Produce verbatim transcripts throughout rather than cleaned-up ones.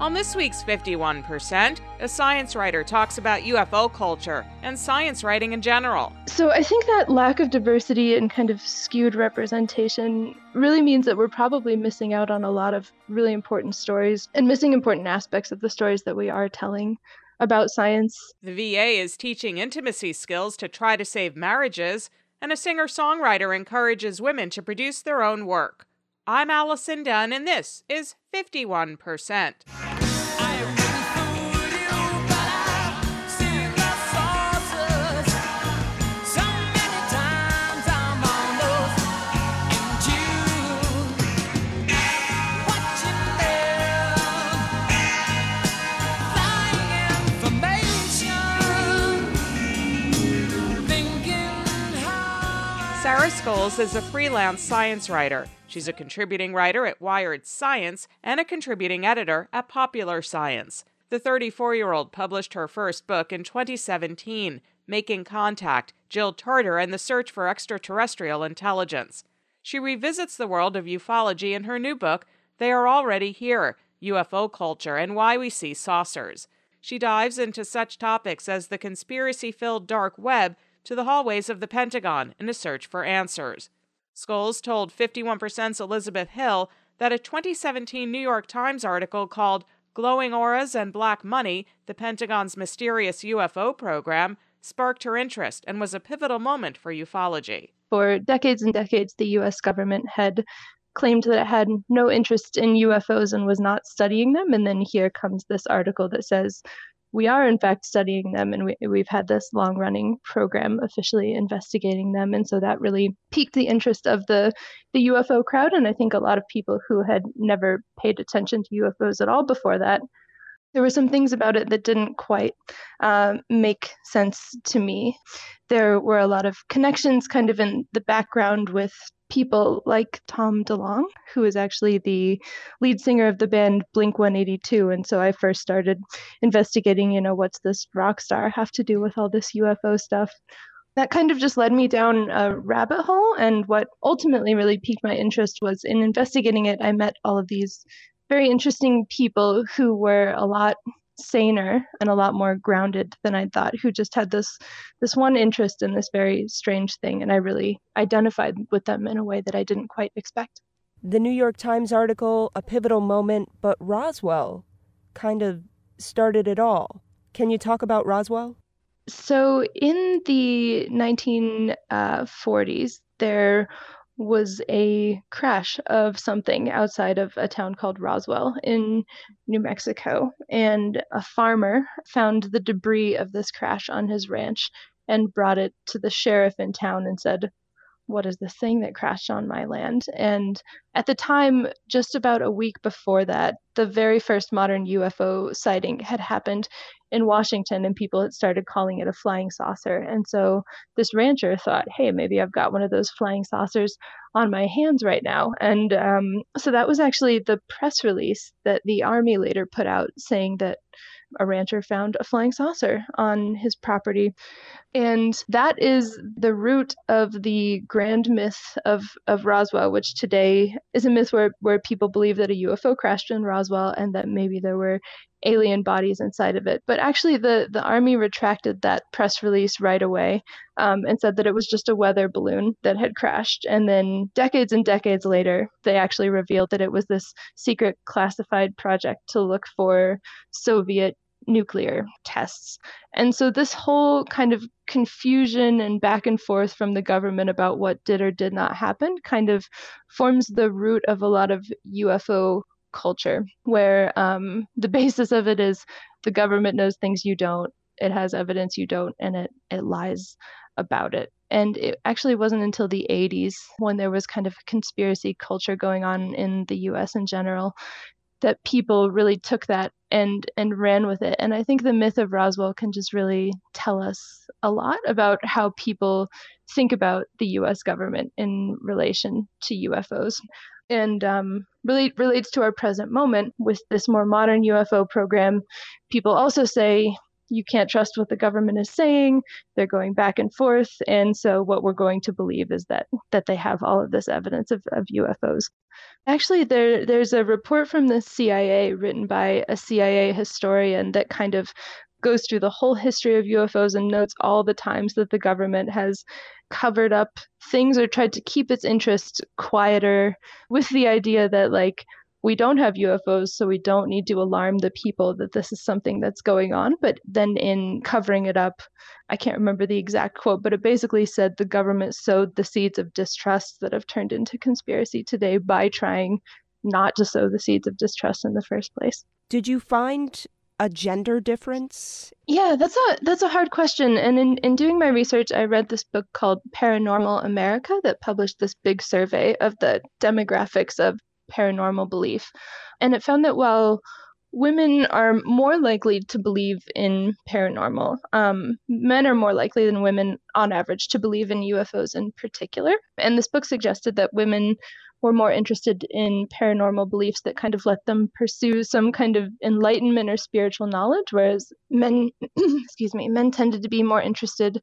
On this week's fifty-one percent, a science writer talks about U F O culture and science writing in general. So I think that lack of diversity and kind of skewed representation really means that we're probably missing out on a lot of really important stories and missing important aspects of the stories that we are telling about science. The V A is teaching intimacy skills to try to save marriages, and a singer-songwriter encourages women to produce their own work. I'm Allison Dunn, and this is fifty-one percent. Sarah Scoles is a freelance science writer. She's a contributing writer at Wired Science and a contributing editor at Popular Science. The thirty-four-year-old published her first book in twenty seventeen, Making Contact, Jill Tarter and the Search for Extraterrestrial Intelligence. She revisits the world of ufology in her new book, They Are Already Here, U F O Culture and Why We See Saucers. She dives into such topics as the conspiracy-filled dark web to the hallways of the Pentagon in a search for answers. Scoles told fifty-one percent's Elizabeth Hill that a twenty seventeen New York Times article called Glowing Auras and Black Money, the Pentagon's Mysterious U F O Program, sparked her interest and was a pivotal moment for ufology. For decades and decades, the U S government had claimed that it had no interest in U F Os and was not studying them, and then here comes this article that says, we are, in fact, studying them, and we, we've had this long-running program officially investigating them. And so that really piqued the interest of the, the U F O crowd. And I think a lot of people who had never paid attention to U F Os at all before that, there were some things about it that didn't quite uh, make sense to me. There were a lot of connections kind of in the background with people like Tom DeLonge, who is actually the lead singer of the band Blink one eighty-two. And so I first started investigating, you know, what's this rock star have to do with all this U F O stuff? That kind of just led me down a rabbit hole. And what ultimately really piqued my interest was in investigating it, I met all of these very interesting people who were a lot saner and a lot more grounded than I thought, who just had this this one interest in this very strange thing. And I really identified with them in a way that I didn't quite expect. The New York Times article, a pivotal moment, but Roswell kind of started it all. Can you talk about Roswell? So in the nineteen forties, there was a crash of something outside of a town called Roswell in New Mexico. And a farmer found the debris of this crash on his ranch and brought it to the sheriff in town and said, what is this thing that crashed on my land? And at the time, just about a week before that, the very first modern U F O sighting had happened in Washington, and people had started calling it a flying saucer. And so this rancher thought, hey, maybe I've got one of those flying saucers on my hands right now. And um, so that was actually the press release that the Army later put out saying that a rancher found a flying saucer on his property. And that is the root of the grand myth of, of Roswell, which today is a myth where, where people believe that a U F O crashed in Roswell and that maybe there were alien bodies inside of it. But actually, the, the Army retracted that press release right away um, and said that it was just a weather balloon that had crashed. And then decades and decades later, they actually revealed that it was this secret classified project to look for Soviet nuclear tests. And so this whole kind of confusion and back and forth from the government about what did or did not happen kind of forms the root of a lot of U F O culture, where um, the basis of it is the government knows things you don't, it has evidence you don't, and it, it lies about it. And it actually wasn't until the eighties, when there was kind of a conspiracy culture going on in the U S in general, that people really took that and and ran with it. And I think the myth of Roswell can just really tell us a lot about how people think about the U S government in relation to U F Os. And um, really relates to our present moment with this more modern U F O program. People also say, you can't trust what the government is saying. They're going back and forth. And so what we're going to believe is that that they have all of this evidence of, of U F Os. Actually, there there's a report from the C I A written by a C I A historian that kind of goes through the whole history of U F Os and notes all the times that the government has covered up things or tried to keep its interest quieter, with the idea that, like, we don't have U F Os, so we don't need to alarm the people that this is something that's going on. But then in covering it up, I can't remember the exact quote, but it basically said the government sowed the seeds of distrust that have turned into conspiracy today by trying not to sow the seeds of distrust in the first place. Did you find a gender difference? Yeah, that's a that's a hard question. And in, in doing my research, I read this book called Paranormal America that published this big survey of the demographics of paranormal belief. And it found that while women are more likely to believe in paranormal, um, men are more likely than women on average to believe in U F Os in particular. And this book suggested that women were more interested in paranormal beliefs that kind of let them pursue some kind of enlightenment or spiritual knowledge, whereas men, excuse me, men tended to be more interested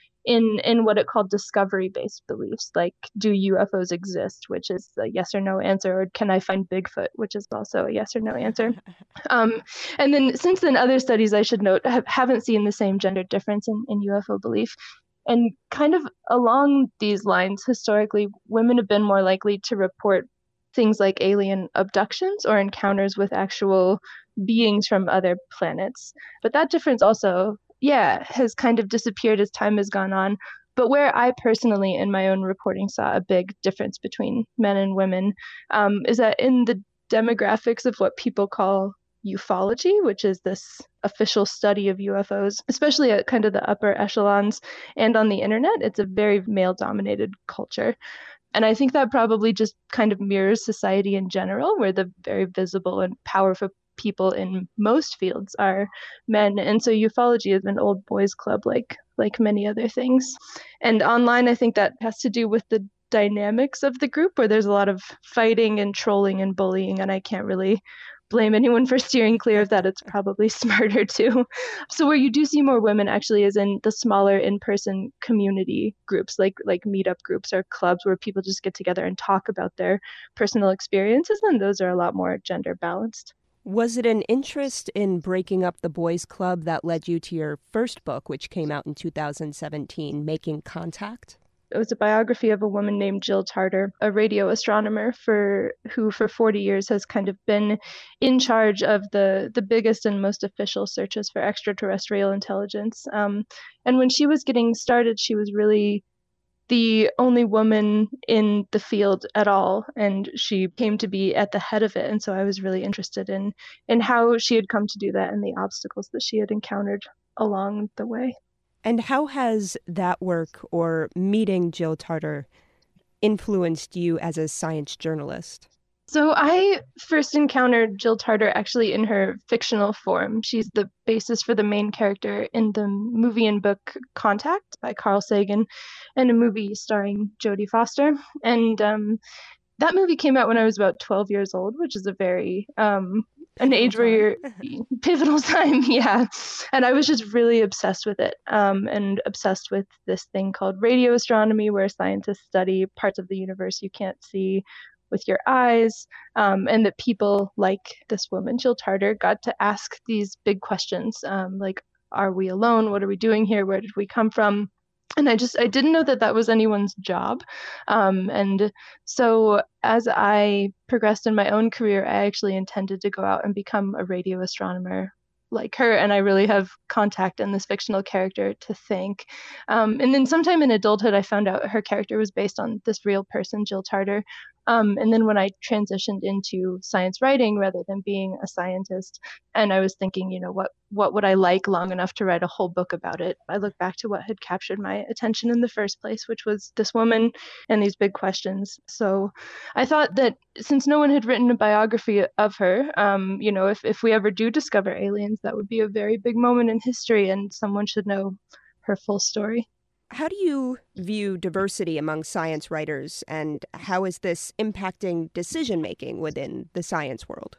in in what it called discovery-based beliefs, like, do U F Os exist, which is a yes or no answer, or can I find Bigfoot, which is also a yes or no answer. Um, and then since then, other studies, I should note, have, haven't seen the same gender difference in, in U F O belief. And kind of along these lines, historically, women have been more likely to report things like alien abductions or encounters with actual beings from other planets. But that difference also, yeah, has kind of disappeared as time has gone on. But where I personally, in my own reporting, saw a big difference between men and women um, is that in the demographics of what people call ufology, which is this official study of U F Os, especially at kind of the upper echelons and on the internet, it's a very male-dominated culture. And I think that probably just kind of mirrors society in general, where the very visible and powerful people in most fields are men. And so ufology is an old boys club, like like many other things. And online, I think that has to do with the dynamics of the group, where there's a lot of fighting and trolling and bullying, and I can't really blame anyone for steering clear of that. It's probably smarter too. So where you do see more women actually is in the smaller in-person community groups, like like meetup groups or clubs where people just get together and talk about their personal experiences, and those are a lot more gender balanced. Was it an interest in breaking up the boys' club that led you to your first book, which came out in two thousand seventeen, Making Contact? It was a biography of a woman named Jill Tarter, a radio astronomer for who for forty years has kind of been in charge of the, the biggest and most official searches for extraterrestrial intelligence. Um, and when she was getting started, she was really the only woman in the field at all, and she came to be at the head of it. And so I was really interested in in how she had come to do that and the obstacles that she had encountered along the way. And how has that work or meeting Jill Tarter influenced you as a science journalist? So I first encountered Jill Tarter actually in her fictional form. She's the basis for the main character in the movie and book Contact by Carl Sagan, and a movie starring Jodie Foster. And um, that movie came out when I was about twelve years old, which is a very um, an pivotal age where you're pivotal time, yeah. And I was just really obsessed with it, um, and obsessed with this thing called radio astronomy, where scientists study parts of the universe you can't see with your eyes, um, and that people like this woman, Jill Tarter, got to ask these big questions, um, like, are we alone? What are we doing here? Where did we come from? And I just, I didn't know that that was anyone's job. Um, and so as I progressed in my own career, I actually intended to go out and become a radio astronomer like her. And I really have Contact and this fictional character to thank. Um, and then sometime in adulthood, I found out her character was based on this real person, Jill Tarter. Um, and then when I transitioned into science writing rather than being a scientist, and I was thinking, you know, what what would I like long enough to write a whole book about it? I looked back to what had captured my attention in the first place, which was this woman and these big questions. So I thought that since no one had written a biography of her, um, you know, if, if we ever do discover aliens, that would be a very big moment in history, and someone should know her full story. How do you view diversity among science writers, and how is this impacting decision-making within the science world?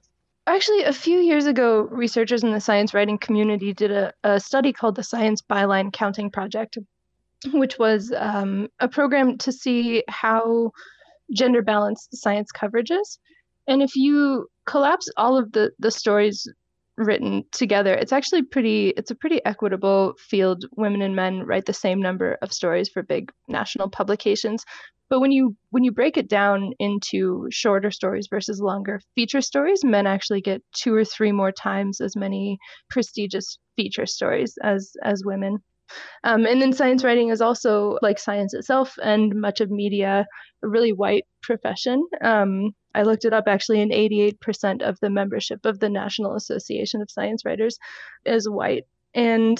Actually, a few years ago, researchers in the science writing community did a, a study called the Science Byline Counting Project, which was um, a program to see how gender balanced science coverage is. And if you collapse all of the, the stories written together, it's actually pretty, it's a pretty equitable field. Women and men write the same number of stories for big national publications. But when you when you break it down into shorter stories versus longer feature stories, men actually get two or three more times as many prestigious feature stories as as women. Um, and then science writing is also, like science itself and much of media, a really white profession. Um, I looked it up actually, and eighty-eight percent of the membership of the National Association of Science Writers is white. And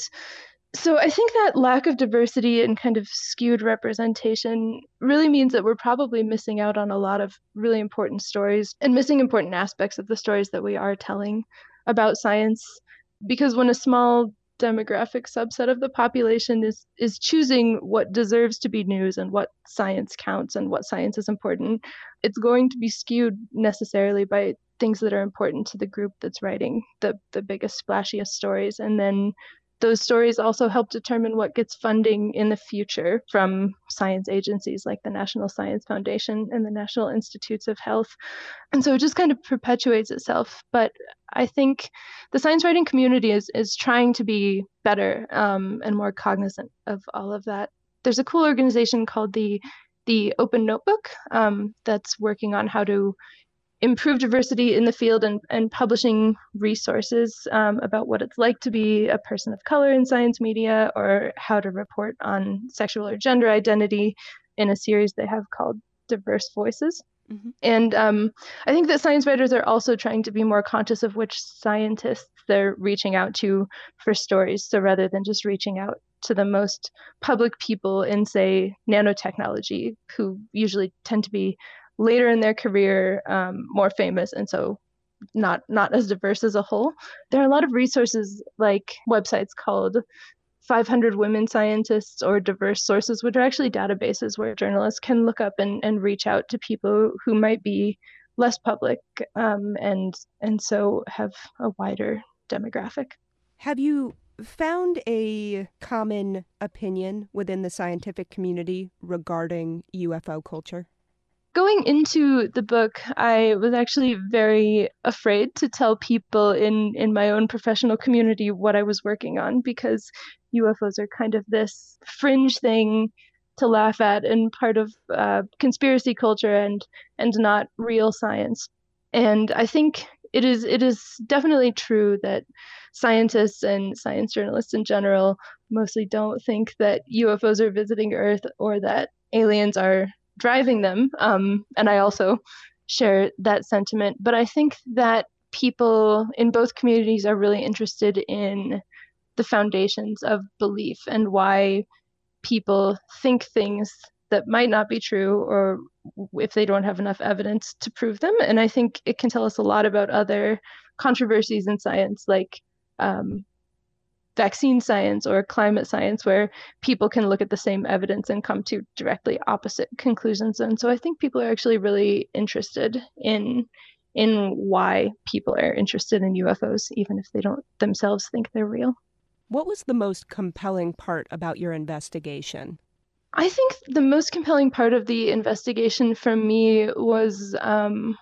so I think that lack of diversity and kind of skewed representation really means that we're probably missing out on a lot of really important stories and missing important aspects of the stories that we are telling about science. Because when a small demographic subset of the population is is choosing what deserves to be news and what science counts and what science is important, it's going to be skewed necessarily by things that are important to the group that's writing the the biggest, splashiest stories. And then those stories also help determine what gets funding in the future from science agencies like the National Science Foundation and the National Institutes of Health. And so it just kind of perpetuates itself. But I think the science writing community is is trying to be better um, and more cognizant of all of that. There's a cool organization called the the Open Notebook um, that's working on how to improve diversity in the field and, and publishing resources um, about what it's like to be a person of color in science media, or how to report on sexual or gender identity in a series they have called Diverse Voices. Mm-hmm. And um, I think that science writers are also trying to be more conscious of which scientists they're reaching out to for stories. So rather than just reaching out to the most public people in, say, nanotechnology, who usually tend to be later in their career, um, more famous, and so not not as diverse as a whole. There are a lot of resources like websites called five hundred Women Scientists or Diverse Sources, which are actually databases where journalists can look up and, and reach out to people who might be less public um, and and so have a wider demographic. Have you found a common opinion within the scientific community regarding U F O culture? Going into the book, I was actually very afraid to tell people in, in my own professional community what I was working on, because U F Os are kind of this fringe thing to laugh at and part of uh, conspiracy culture and and not real science. And I think it is it is definitely true that scientists and science journalists in general mostly don't think that U F Os are visiting Earth or that aliens are driving them. Um, and I also share that sentiment. But I think that people in both communities are really interested in the foundations of belief and why people think things that might not be true, or if they don't have enough evidence to prove them. And I think it can tell us a lot about other controversies in science, like um, vaccine science or climate science, where people can look at the same evidence and come to directly opposite conclusions. And so I think people are actually really interested in in why people are interested in U F Os, even if they don't themselves think they're real. What was the most compelling part about your investigation? I think the most compelling part of the investigation for me was um,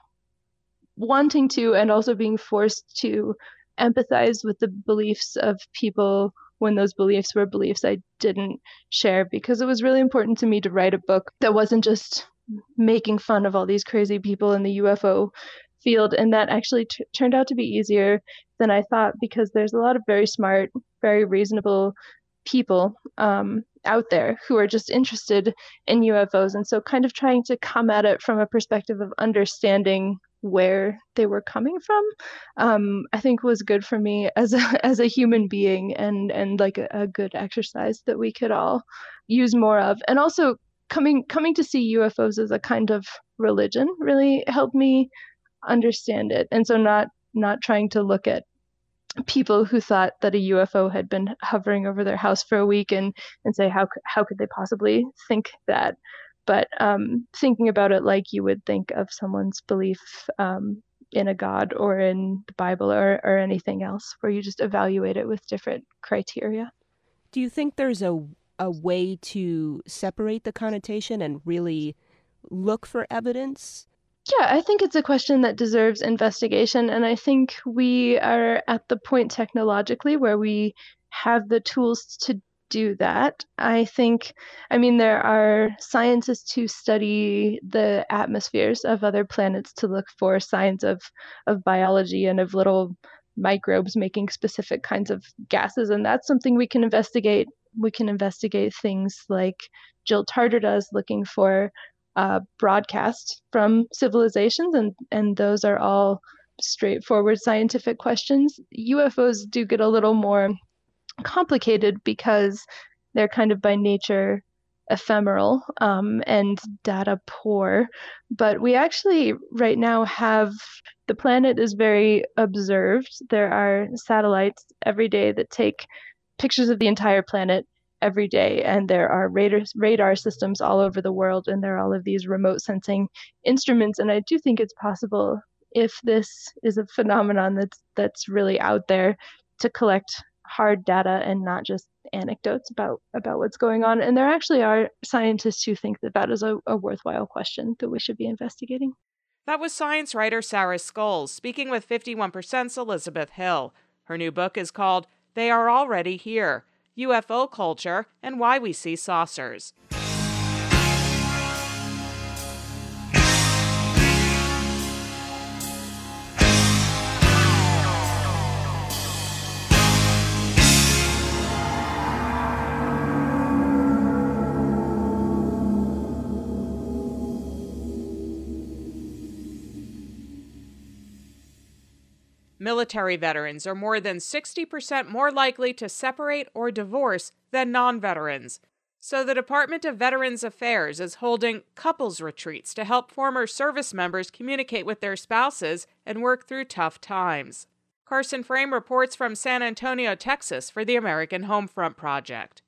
wanting to, and also being forced to, empathize with the beliefs of people when those beliefs were beliefs I didn't share, because it was really important to me to write a book that wasn't just making fun of all these crazy people in the U F O field. And that actually t- turned out to be easier than I thought, because there's a lot of very smart, very reasonable people um, out there who are just interested in U F Os. And so kind of trying to come at it from a perspective of understanding where they were coming from, um, I think was good for me as a, as a human being, and and like a, a good exercise that we could all use more of. And also coming coming to see U F Os as a kind of religion really helped me understand it. And so not not trying to look at people who thought that a U F O had been hovering over their house for a week and and say how how could they possibly think that, but um, thinking about it like you would think of someone's belief um, in a God or in the Bible or, or anything else, where you just evaluate it with different criteria. Do you think there's a, a way to separate the connotation and really look for evidence? Yeah, I think it's a question that deserves investigation. And I think we are at the point technologically where we have the tools to do that. I think, I mean, there are scientists who study the atmospheres of other planets to look for signs of, of biology and of little microbes making specific kinds of gases. And that's something we can investigate. We can investigate things like Jill Tarter does, looking for uh, broadcasts from civilizations, and, and those are all straightforward scientific questions. U F Os do get a little more complicated because they're kind of by nature ephemeral um, and data poor. But we actually right now have, the planet is very observed. There are satellites every day that take pictures of the entire planet every day, and there are radar, radar systems all over the world, and there are all of these remote sensing instruments. And I do think it's possible, if this is a phenomenon that's that's really out there, to collect hard data and not just anecdotes about about what's going on. And there actually are scientists who think that that is a, a worthwhile question that we should be investigating. That was science writer Sarah Scoles speaking with fifty-one percent's Elizabeth Hill. Her new book is called They Are Already Here: U F O Culture and Why We See Saucers. Military veterans are more than sixty percent more likely to separate or divorce than non-veterans. So the Department of Veterans Affairs is holding couples retreats to help former service members communicate with their spouses and work through tough times. Carson Frame reports from San Antonio, Texas for the American Homefront Project.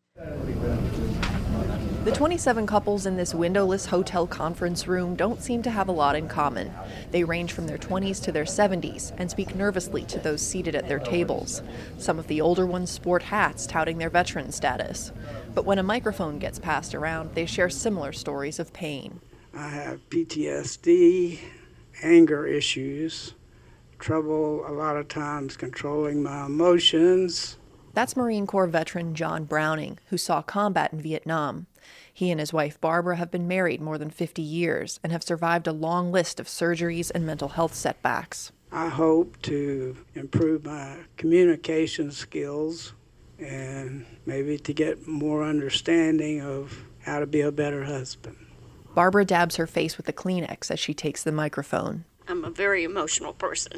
The twenty-seven couples in this windowless hotel conference room don't seem to have a lot in common. They range from their twenties to their seventies and speak nervously to those seated at their tables. Some of the older ones sport hats touting their veteran status. But when a microphone gets passed around, they share similar stories of pain. I have P T S D, anger issues, trouble a lot of times controlling my emotions. That's Marine Corps veteran John Browning, who saw combat in Vietnam. He and his wife Barbara have been married more than fifty years and have survived a long list of surgeries and mental health setbacks. I hope to improve my communication skills and maybe to get more understanding of how to be a better husband. Barbara dabs her face with a Kleenex as she takes the microphone. I'm a very emotional person.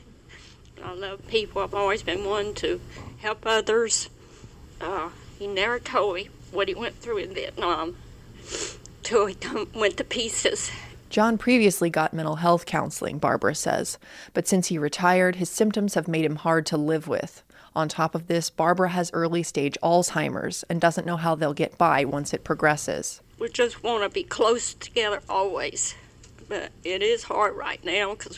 I love people. I've always been one to help others. Uh, he never told me what he went through in Vietnam till he went to pieces. John previously got mental health counseling, Barbara says, but since he retired, his symptoms have made him hard to live with. On top of this, Barbara has early-stage Alzheimer's and doesn't know how they'll get by once it progresses. We just want to be close together always, but it is hard right now because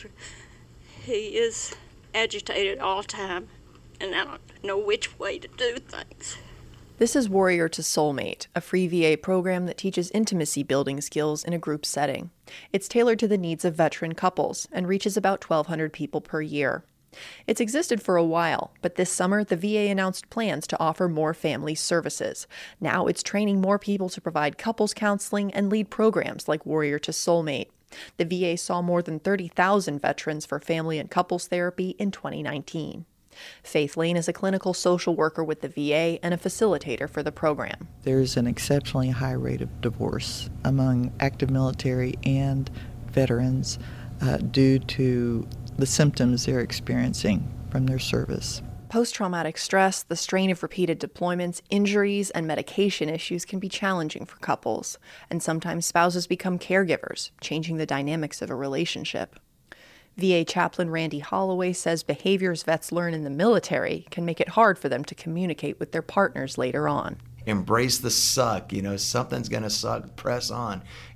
he is agitated all the time, and I don't know which way to do things. This is Warrior to Soulmate, a free V A program that teaches intimacy building skills in a group setting. It's tailored to the needs of veteran couples and reaches about twelve hundred people per year. It's existed for a while, but this summer the V A announced plans to offer more family services. Now it's training more people to provide couples counseling and lead programs like Warrior to Soulmate. The V A saw more than thirty thousand veterans for family and couples therapy in twenty nineteen. Faith Lane is a clinical social worker with the V A and a facilitator for the program. There's an exceptionally high rate of divorce among active military and veterans uh, due to the symptoms they're experiencing from their service. Post-traumatic stress, the strain of repeated deployments, injuries, and medication issues can be challenging for couples, and sometimes spouses become caregivers, changing the dynamics of a relationship. V A chaplain Randy Holloway says behaviors vets learn in the military can make it hard for them to communicate with their partners later on. Embrace the suck, you know, something's going to suck, press on.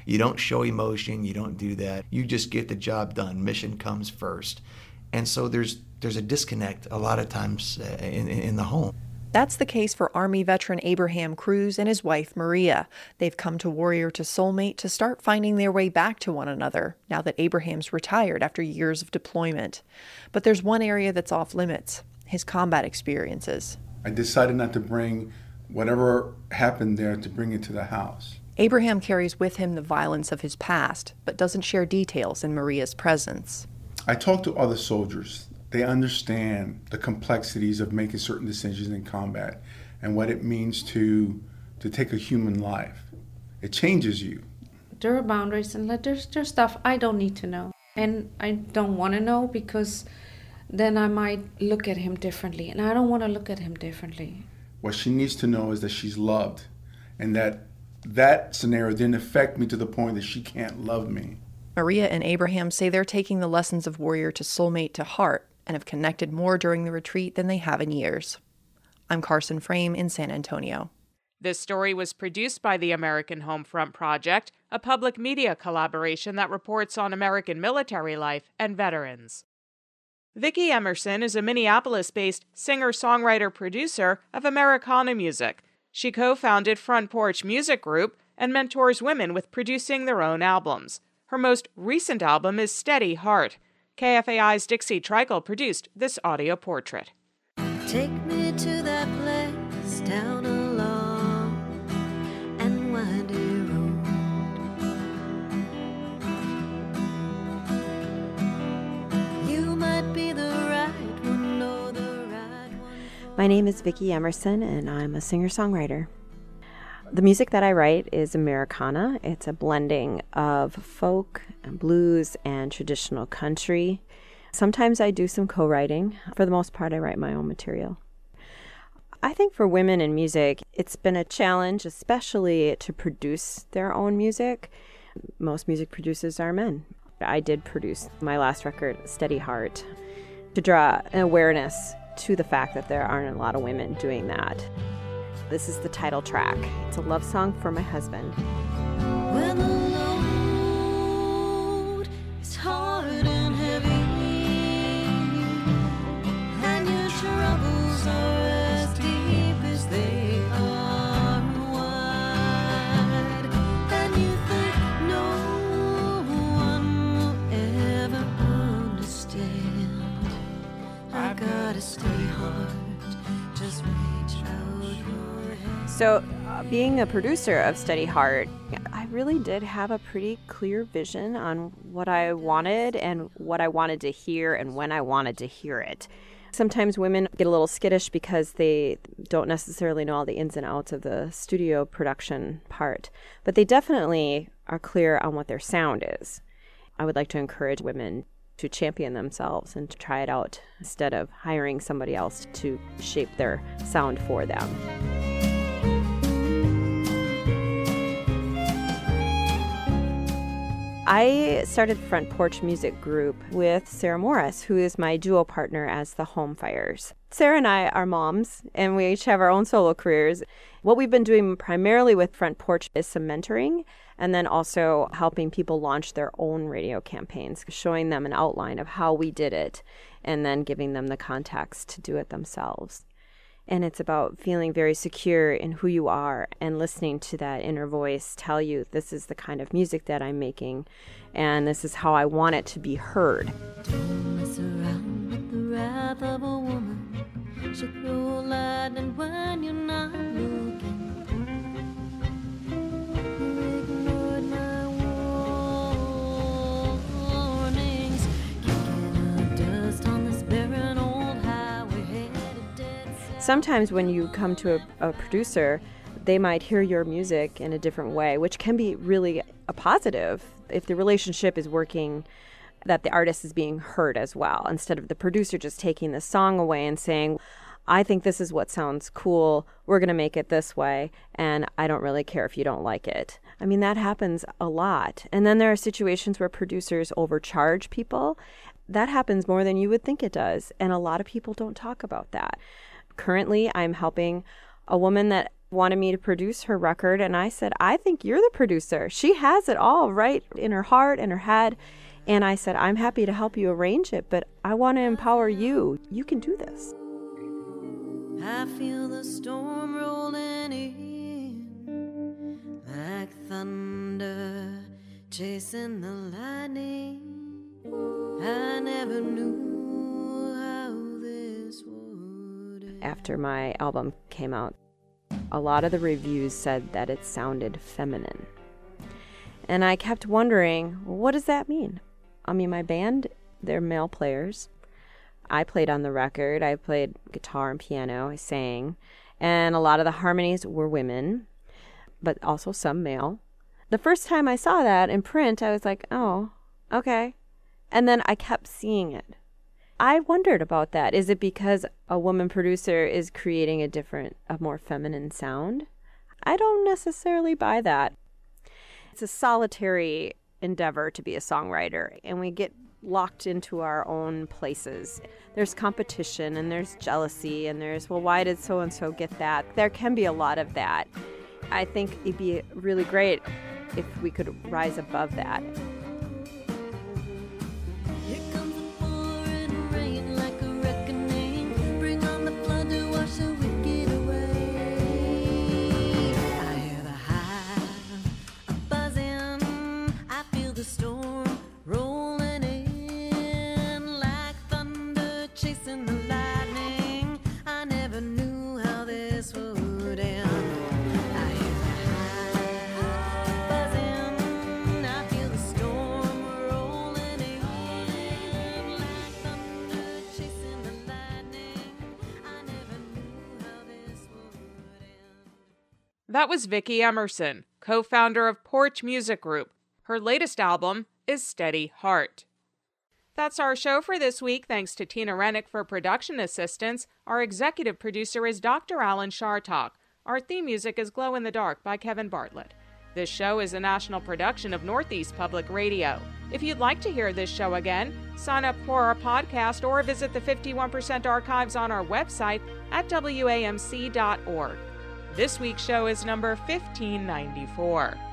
You don't show emotion, you don't do that. You just get the job done. Mission comes first. And so there's there's a disconnect a lot of times uh, in, in the home. That's the case for Army veteran Abraham Cruz and his wife, Maria. They've come to Warrior to Soulmate to start finding their way back to one another now that Abraham's retired after years of deployment. But there's one area that's off limits, his combat experiences. I decided not to bring whatever happened there to bring it to the house. Abraham carries with him the violence of his past, but doesn't share details in Maria's presence. I talk to other soldiers. They understand the complexities of making certain decisions in combat and what it means to to take a human life. It changes you. There are boundaries, and there's, there's stuff I don't need to know. And I don't want to know, because then I might look at him differently, and I don't want to look at him differently. What she needs to know is that she's loved, and that that scenario didn't affect me to the point that she can't love me. Maria and Abraham say they're taking the lessons of Warrior to Soulmate to heart and have connected more during the retreat than they have in years. I'm Carson Frame in San Antonio. This story was produced by the American Homefront Project, a public media collaboration that reports on American military life and veterans. Vicki Emerson is a Minneapolis-based singer-songwriter-producer of Americana music. She co-founded Front Porch Music Group and mentors women with producing their own albums. Her most recent album is Steady Heart. K F A I's Dixie Trickle produced this audio portrait. Take me to that place down a long and windy road. You might be the right one, or the right one. My name is Vicki Emerson, and I'm a singer-songwriter. The music that I write is Americana. It's a blending of folk, and blues, and traditional country. Sometimes I do some co-writing. For the most part, I write my own material. I think for women in music, it's been a challenge, especially to produce their own music. Most music producers are men. I did produce my last record, Steady Heart, to draw an awareness to the fact that there aren't a lot of women doing that. This is the title track. It's a love song for my husband. When the load is hard and heavy, and your troubles are as deep as they are wide, and you think no one will ever understand, I gotta stay hard, just reach out. So uh, being a producer of Steady Heart, I really did have a pretty clear vision on what I wanted and what I wanted to hear and when I wanted to hear it. Sometimes women get a little skittish because they don't necessarily know all the ins and outs of the studio production part, but they definitely are clear on what their sound is. I would like to encourage women to champion themselves and to try it out instead of hiring somebody else to shape their sound for them. I started Front Porch Music Group with Sarah Morris, who is my duo partner as the Home Fires. Sarah and I are moms, and we each have our own solo careers. What we've been doing primarily with Front Porch is some mentoring, and then also helping people launch their own radio campaigns, showing them an outline of how we did it, and then giving them the contacts to do it themselves. And it's about feeling very secure in who you are and listening to that inner voice tell you, this is the kind of music that I'm making, and this is how I want it to be heard. Don't mess around with the wrath of a woman. She'll throw lightning when you're not looking. You ignored my warnings, kicking up dust on this barren old highway headed dead south. Sometimes when you come to a, a producer, they might hear your music in a different way, which can be really a positive if the relationship is working, that the artist is being heard as well, instead of the producer just taking the song away and saying, I think this is what sounds cool, we're going to make it this way, and I don't really care if you don't like it. I mean, that happens a lot. And then there are situations where producers overcharge people. That happens more than you would think it does, and a lot of people don't talk about that. Currently, I'm helping a woman that wanted me to produce her record, and I said, I think you're the producer. She has it all right in her heart and her head. And I said, I'm happy to help you arrange it, but I want to empower you. You can do this. I feel the storm rolling in like thunder chasing the lightning. I never knew how this would end. After my album came out, a lot of the reviews said that it sounded feminine. And I kept wondering, well, what does that mean? I mean, my band, they're male players. I played on the record. I played guitar and piano. I sang. And a lot of the harmonies were women, but also some male. The first time I saw that in print, I was like, oh, okay. And then I kept seeing it. I wondered about that. Is it because a woman producer is creating a different, a more feminine sound? I don't necessarily buy that. It's a solitary endeavor to be a songwriter, and we get locked into our own places. There's competition, and there's jealousy, and there's, well, why did so-and-so get that? There can be a lot of that. I think it'd be really great if we could rise above that. That was Vicki Emerson, co-founder of Porch Music Group. Her latest album is Steady Heart. That's our show for this week. Thanks to Tina Rennick for production assistance. Our executive producer is Doctor Alan Shartok. Our theme music is Glow in the Dark by Kevin Bartlett. This show is a national production of Northeast Public Radio. If you'd like to hear this show again, sign up for our podcast or visit the fifty-one percent archives on our website at W A M C dot org. This week's show is number fifteen ninety-four.